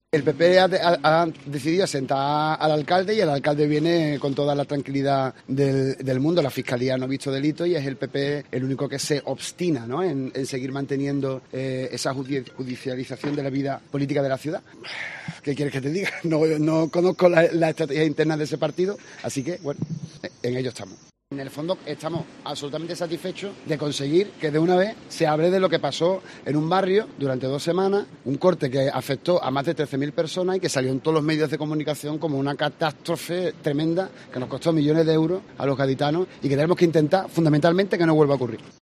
El PP ha decidido asentar al alcalde y el alcalde viene con toda la tranquilidad del mundo. La Fiscalía no ha visto delito y es el PP el único que se obstina, ¿no?, en seguir manteniendo esa judicialización de la vida política de la ciudad. ¿Qué quieres que te diga? No conozco la estrategia interna de ese partido, así que, bueno, en ello estamos. En el fondo estamos absolutamente satisfechos de conseguir que de una vez se hable de lo que pasó en un barrio durante 2 semanas, un corte que afectó a más de 13.000 personas y que salió en todos los medios de comunicación como una catástrofe tremenda que nos costó millones de euros a los gaditanos y que tenemos que intentar fundamentalmente que no vuelva a ocurrir.